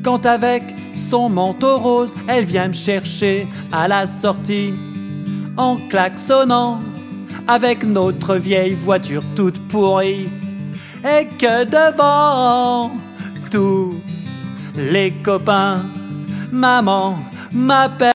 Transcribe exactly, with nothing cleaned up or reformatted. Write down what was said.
Quand avec son manteau rose, elle vient me chercher à la sortie, en klaxonnant avec notre vieille voiture toute pourrie. Et que devant tous les copains, maman m'appelle.